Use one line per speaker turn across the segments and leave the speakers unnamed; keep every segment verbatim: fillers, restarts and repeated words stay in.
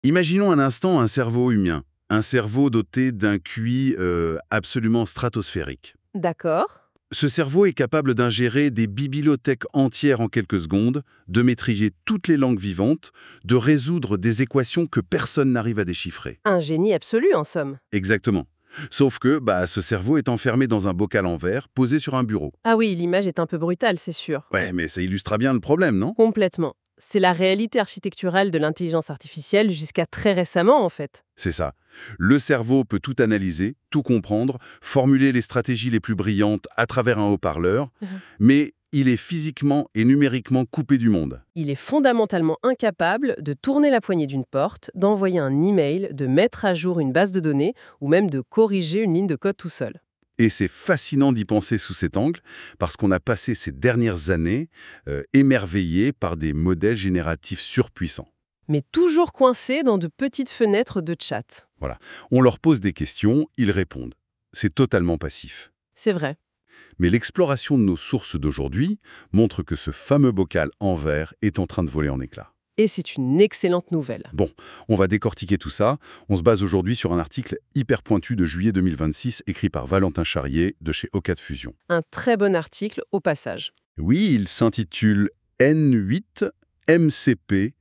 Imaginons un instant un cerveau humain, un cerveau doté d'un Q I euh, absolument stratosphérique.
D'accord.
Ce cerveau est capable d'ingérer des bibliothèques entières en quelques secondes, de maîtriser toutes les langues vivantes, de résoudre des équations que personne n'arrive à déchiffrer.
Un génie absolu, en somme.
Exactement. Sauf que bah, ce cerveau est enfermé dans un bocal en verre, posé sur un bureau.
Ah oui, l'image est un peu brutale, c'est sûr.
Ouais, mais ça illustre bien le problème, non?
Complètement. C'est la réalité architecturale de l'intelligence artificielle jusqu'à très récemment, en fait.
C'est ça. Le cerveau peut tout analyser, tout comprendre, formuler les stratégies les plus brillantes à travers un haut-parleur,
Mhm.
mais il est physiquement et numériquement coupé du monde.
Il est fondamentalement incapable de tourner la poignée d'une porte, d'envoyer un email, de mettre à jour une base de données ou même de corriger une ligne de code tout seul.
Et c'est fascinant d'y penser sous cet angle, parce qu'on a passé ces dernières années euh, émerveillés par des modèles génératifs surpuissants.
Mais toujours coincé dans de petites fenêtres de chat.
Voilà. On leur pose des questions, ils répondent. C'est totalement passif.
C'est vrai.
Mais l'exploration de nos sources d'aujourd'hui montre que ce fameux bocal en verre est en train de voler en éclats.
Et c'est une excellente nouvelle.
Bon, on va décortiquer tout ça. On se base aujourd'hui sur un article hyper pointu de juillet deux mille vingt-six écrit par Valentin Charrier de chez Ocad Fusion.
Un très bon article au passage.
Oui, il s'intitule N huit M C P,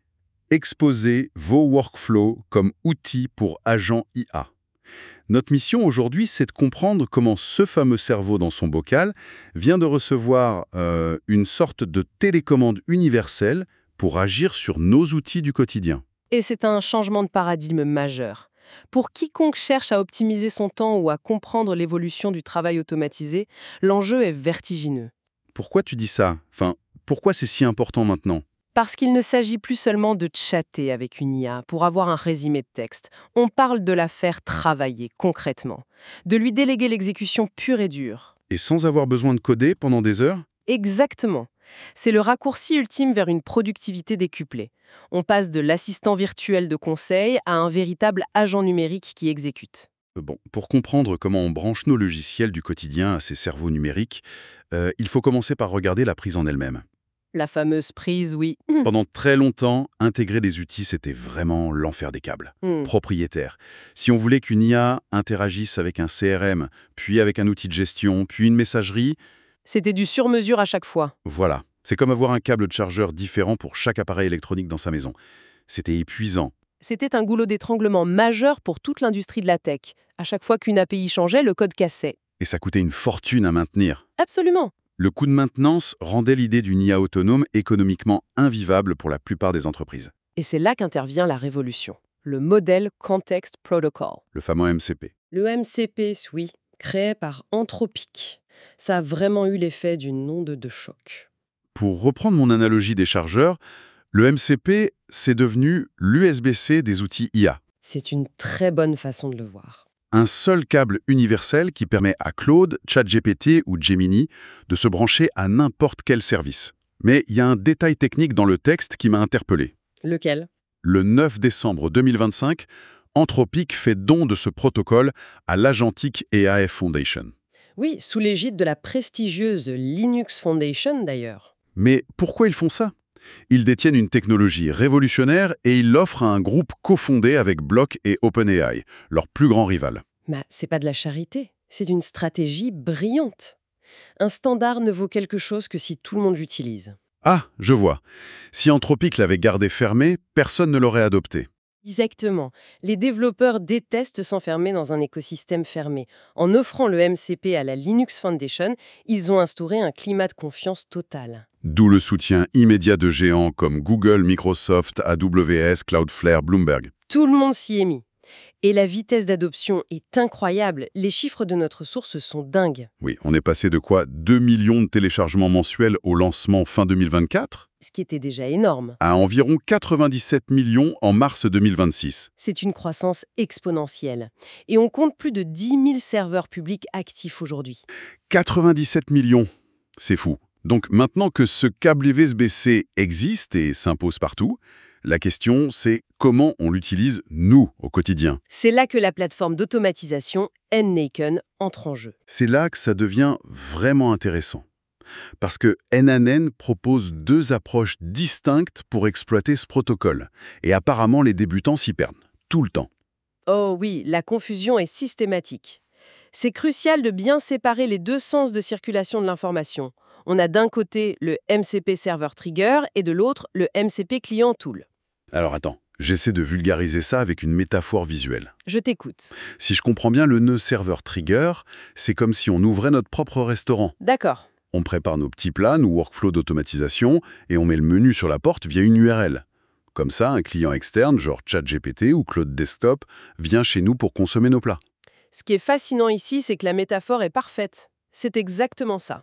exposer vos workflows comme outils pour agents I A. Notre mission aujourd'hui, c'est de comprendre comment ce fameux cerveau dans son bocal vient de recevoir euh, une sorte de télécommande universelle pour agir sur nos outils du quotidien.
Et c'est un changement de paradigme majeur. Pour quiconque cherche à optimiser son temps ou à comprendre l'évolution du travail automatisé, l'enjeu est vertigineux.
Pourquoi tu dis ça? Enfin, pourquoi c'est si important maintenant?
Parce qu'il ne s'agit plus seulement de chatter avec une I A pour avoir un résumé de texte. On parle de la faire travailler concrètement, de lui déléguer l'exécution pure et dure.
Et sans avoir besoin de coder pendant des heures?
Exactement. C'est le raccourci ultime vers une productivité décuplée. On passe de l'assistant virtuel de conseil à un véritable agent numérique qui exécute.
Euh, Bon, pour comprendre comment on branche nos logiciels du quotidien à ces cerveaux numériques, euh, il faut commencer par regarder la prise en elle-même.
La fameuse prise, oui.
Pendant très longtemps, intégrer des outils, c'était vraiment l'enfer des câbles.
Hmm.
Propriétaire. Si on voulait qu'une I A interagisse avec un C R M, puis avec un outil de gestion, puis une messagerie,
C'était du sur-mesure à chaque fois.
voilà. C'est comme avoir un câble de chargeur différent pour chaque appareil électronique dans sa maison. C'était épuisant.
C'était un goulot d'étranglement majeur pour toute l'industrie de la tech. À chaque fois qu'une A P I changeait, le code cassait.
Et ça coûtait une fortune à maintenir.
Absolument.
Le coût de maintenance rendait l'idée d'une I A autonome économiquement invivable pour la plupart des entreprises.
Et c'est là qu'intervient la révolution. Le modèle Context Protocol.
Le fameux M C P.
Le M C P, oui, créé par Anthropic. Ça a vraiment eu l'effet d'une onde de choc.
Pour reprendre mon analogie des chargeurs, le M C P, c'est devenu l'U S B C des outils I A.
C'est une très bonne façon de le voir.
Un seul câble universel qui permet à Claude, ChatGPT ou Gemini de se brancher à n'importe quel service. Mais il y a un détail technique dans le texte qui m'a interpellé.
Lequel?
Le neuf décembre deux mille vingt-cinq, Anthropic fait don de ce protocole à l'Agentic A I Foundation.
Oui, sous l'égide de la prestigieuse Linux Foundation d'ailleurs.
Mais pourquoi ils font ça? Ils détiennent une technologie révolutionnaire et ils l'offrent à un groupe cofondé avec Block et OpenAI, leur plus grand rival.
Mais c'est pas de la charité, c'est une stratégie brillante. Un standard ne vaut quelque chose que si tout le monde l'utilise.
Ah, je vois. Si Anthropic l'avait gardé fermé, personne ne l'aurait adopté.
Exactement. Les développeurs détestent s'enfermer dans un écosystème fermé. En offrant le M C P à la Linux Foundation, ils ont instauré un climat de confiance total.
D'où le soutien immédiat de géants comme Google, Microsoft, A W S, Cloudflare, Bloomberg.
Tout le monde s'y est mis. Et la vitesse d'adoption est incroyable. Les chiffres de notre source sont dingues.
Oui, on est passé de quoi deux millions de téléchargements mensuels au lancement fin deux mille vingt-quatre
Ce qui était déjà énorme.
à environ quatre-vingt-dix-sept millions en mars deux mille vingt-six.
C'est une croissance exponentielle. Et on compte plus de dix mille serveurs publics actifs aujourd'hui.
quatre-vingt-dix-sept millions, c'est fou. Donc maintenant que ce câble U S B C existe et s'impose partout, la question c'est comment on l'utilise, nous, au quotidien.
C'est là que la plateforme d'automatisation N-Naken entre en jeu.
C'est là que ça devient vraiment intéressant. Parce que N N N propose deux approches distinctes pour exploiter ce protocole. Et apparemment, les débutants s'y perdent. Tout le temps.
Oh oui, la confusion est systématique. C'est crucial de bien séparer les deux sens de circulation de l'information. On a d'un côté le M C P Server Trigger et de l'autre le M C P Client Tool.
Alors attends, j'essaie de vulgariser ça avec une métaphore visuelle.
Je t'écoute.
Si je comprends bien, le nœud serveur trigger, c'est comme si on ouvrait notre propre restaurant.
D'accord.
On prépare nos petits plans, nos workflows d'automatisation, et on met le menu sur la porte via une U R L. Comme ça, un client externe, genre ChatGPT ou Claude Desktop, vient chez nous pour consommer nos plats.
Ce qui est fascinant ici, c'est que la métaphore est parfaite. C'est exactement ça.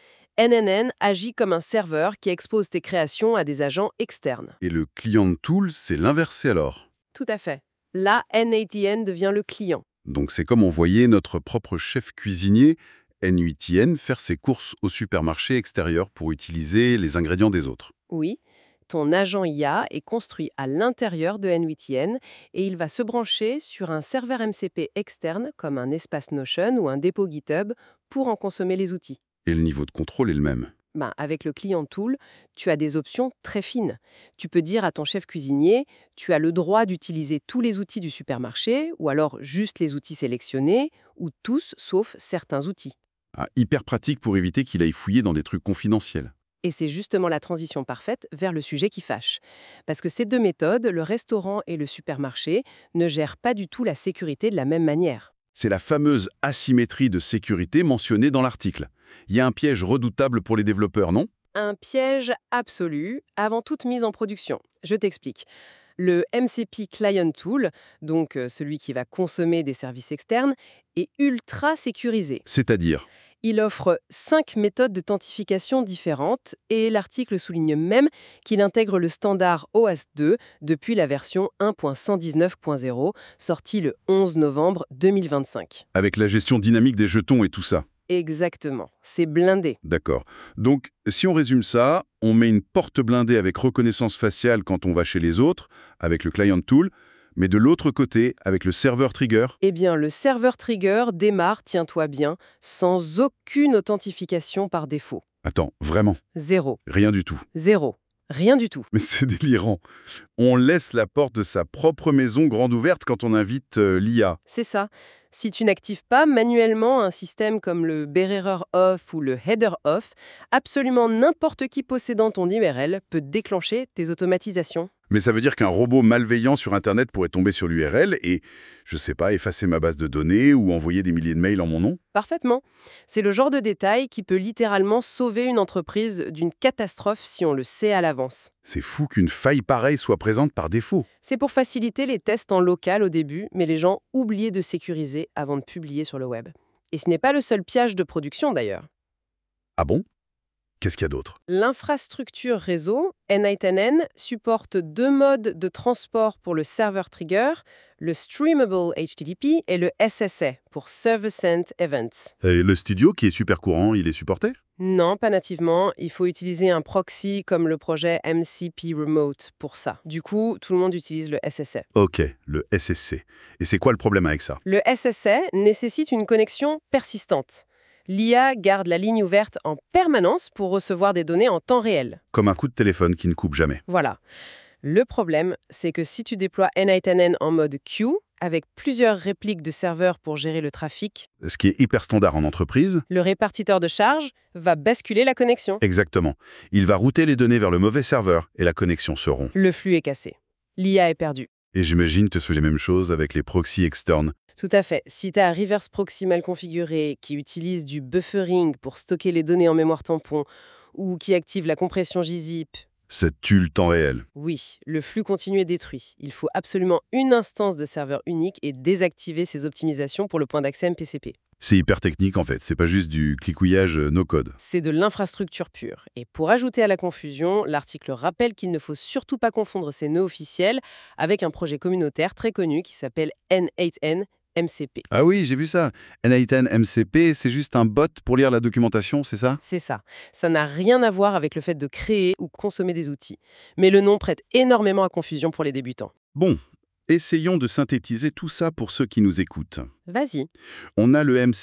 N N N agit comme un serveur qui expose tes créations à des agents externes.
Et le client tool, c'est l'inversé alors.
Tout à fait. Là, N huit N devient le client.
Donc c'est comme envoyer notre propre chef cuisinier, N huit N, faire ses courses au supermarché extérieur pour utiliser les ingrédients des autres.
Oui, ton agent I A est construit à l'intérieur de N huit N et il va se brancher sur un serveur M C P externe comme un espace Notion ou un dépôt GitHub pour en consommer les outils.
Et le niveau de contrôle est le même.
Ben, avec le Client Tool, tu as des options très fines. Tu peux dire à ton chef cuisinier, tu as le droit d'utiliser tous les outils du supermarché, ou alors juste les outils sélectionnés, ou tous sauf certains outils.
Ah, hyper pratique pour éviter qu'il aille fouiller dans des trucs confidentiels.
Et c'est justement la transition parfaite vers le sujet qui fâche. Parce que ces deux méthodes, le restaurant et le supermarché, ne gèrent pas du tout la sécurité de la même manière.
C'est la fameuse asymétrie de sécurité mentionnée dans l'article. Il y a un piège redoutable pour les développeurs, non?
Un piège absolu avant toute mise en production. Je t'explique. Le M C P Client Tool, donc euh, celui qui va consommer des services externes, est ultra sécurisé.
C'est-à-dire?
Il offre cinq méthodes d'authentification différentes et l'article souligne même qu'il intègre le standard O A S deux depuis la version un point cent dix-neuf point zéro, sortie le onze novembre deux mille vingt-cinq.
Avec la gestion dynamique des jetons et tout ça.
Exactement, c'est blindé.
D'accord. Donc, si on résume ça, on met une porte blindée avec reconnaissance faciale quand on va chez les autres, avec le Client Tool, mais de l'autre côté, avec le serveur trigger.
Eh bien, le serveur trigger démarre, tiens-toi bien, sans aucune authentification par défaut.
Attends, vraiment?
Zéro.
Rien du tout.
Zéro. Rien du tout.
Mais c'est délirant. On laisse la porte de sa propre maison grande ouverte quand on invite euh, l'I A.
C'est ça. Si tu n'actives pas manuellement un système comme le bearer off ou le header off, absolument n'importe qui possédant ton U R L peut déclencher tes automatisations.
Mais ça veut dire qu'un robot malveillant sur Internet pourrait tomber sur l'U R L et, je sais pas, effacer ma base de données ou envoyer des milliers de mails en mon nom?
Parfaitement. C'est le genre de détail qui peut littéralement sauver une entreprise d'une catastrophe si on le sait à l'avance.
C'est fou qu'une faille pareille soit présente par défaut.
C'est pour faciliter les tests en local au début, mais les gens oubliaient de sécuriser avant de publier sur le web. Et ce n'est pas le seul piège de production d'ailleurs.
Ah bon? Qu'est-ce qu'il y a d'autre?
L'infrastructure réseau, N huit N, supporte deux modes de transport pour le serveur trigger, le Streamable H T T P et le S S A pour Server Sent Events.
Et le studio, qui est super courant, il est supporté?
Non, pas nativement. Il faut utiliser un proxy comme le projet M C P Remote pour ça. Du coup, tout le monde utilise le S S A.
Ok, le S S C. Et c'est quoi le problème avec ça?
Le S S A nécessite une connexion persistante. L'I A garde la ligne ouverte en permanence pour recevoir des données en temps réel.
Comme un coup de téléphone qui ne coupe jamais.
Voilà. Le problème, c'est que si tu déploies N huit N en mode queue, avec plusieurs répliques de serveurs pour gérer le trafic,
Ce qui est hyper standard en entreprise.
le répartiteur de charge va basculer la connexion.
Exactement. Il va router les données vers le mauvais serveur et la connexion se rompt.
Le flux est cassé. L'I A est perdue.
Et j'imagine que tu fais les mêmes choses avec les proxys externes.
Tout à fait. Si tu as un reverse proxy mal configuré qui utilise du buffering pour stocker les données en mémoire tampon ou qui active la compression gzip,
Ça tue le temps réel.
oui, le flux continu est détruit. Il faut absolument une instance de serveur unique et désactiver ces optimisations pour le point d'accès M P C P.
C'est hyper technique en fait, c'est pas juste du clicouillage euh, no-code.
C'est de l'infrastructure pure. Et pour ajouter à la confusion, l'article rappelle qu'il ne faut surtout pas confondre ces nœuds officiels avec un projet communautaire très connu qui s'appelle N huit N M C P.
Ah oui, j'ai vu ça. N huit N M C P, c'est juste un bot pour lire la documentation, c'est ça?
C'est ça. Ça n'a rien à voir avec le fait de créer ou consommer des outils. Mais le nom prête énormément à confusion pour les débutants.
Bon, essayons de synthétiser tout ça pour ceux qui nous écoutent.
Vas-y.
On a le M C P,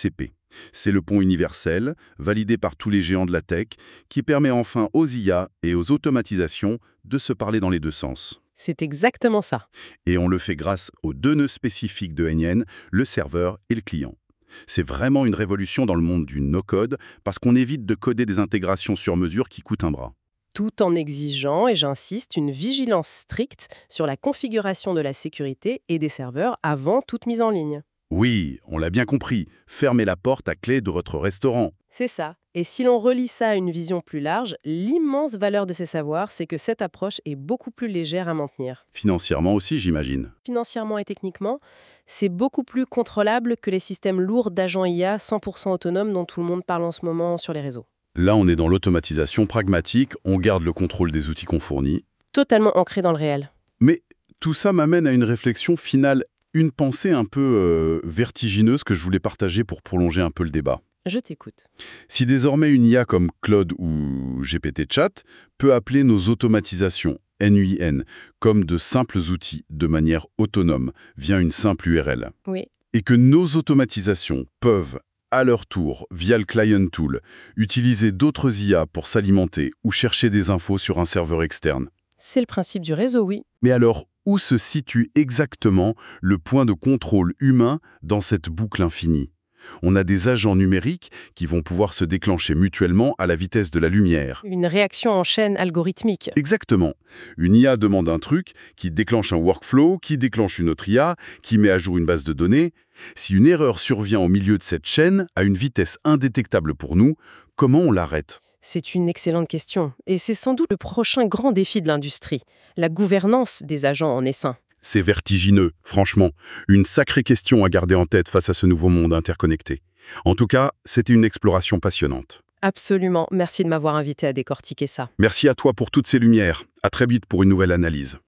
C'est le pont universel, validé par tous les géants de la tech, qui permet enfin aux I A et aux automatisations de se parler dans les deux sens.
C'est exactement ça.
Et on le fait grâce aux deux nœuds spécifiques de N N, le serveur et le client. C'est vraiment une révolution dans le monde du no-code, parce qu'on évite de coder des intégrations sur mesure qui coûtent un bras.
Tout en exigeant, et j'insiste, une vigilance stricte sur la configuration de la sécurité et des serveurs avant toute mise en ligne.
Oui, on l'a bien compris, fermez la porte à clé de votre restaurant.
C'est ça. Et si l'on relie ça à une vision plus large, l'immense valeur de ces savoirs, c'est que cette approche est beaucoup plus légère à maintenir.
Financièrement aussi, j'imagine.
Financièrement et techniquement, c'est beaucoup plus contrôlable que les systèmes lourds d'agents I A cent pour cent autonomes dont tout le monde parle en ce moment sur les réseaux.
Là, on est dans l'automatisation pragmatique, on garde le contrôle des outils qu'on fournit.
Totalement ancré dans le réel.
Mais tout ça m'amène à une réflexion finale, une pensée un peu euh, vertigineuse que je voulais partager pour prolonger un peu le débat.
Je t'écoute.
Si désormais une I A comme Claude ou G P T Chat peut appeler nos automatisations, N U I N, comme de simples outils de manière autonome, via une simple U R L,
Oui.
et que nos automatisations peuvent, à leur tour, via le Client Tool, utiliser d'autres I A pour s'alimenter ou chercher des infos sur un serveur externe.
C'est le principe du réseau, oui.
Mais alors, où se situe exactement le point de contrôle humain dans cette boucle infinie ? On a des agents numériques qui vont pouvoir se déclencher mutuellement à la vitesse de la lumière.
Une réaction en chaîne algorithmique.
Exactement. Une I A demande un truc, qui déclenche un workflow, qui déclenche une autre I A, qui met à jour une base de données. Si une erreur survient au milieu de cette chaîne, à une vitesse indétectable pour nous, comment on l'arrête ?
C'est une excellente question. Et c'est sans doute le prochain grand défi de l'industrie, la gouvernance des agents en essaim.
C'est vertigineux, franchement. Une sacrée question à garder en tête face à ce nouveau monde interconnecté. En tout cas, c'était une exploration passionnante.
Absolument. Merci de m'avoir invité à décortiquer ça.
Merci à toi pour toutes ces lumières. À très vite pour une nouvelle analyse.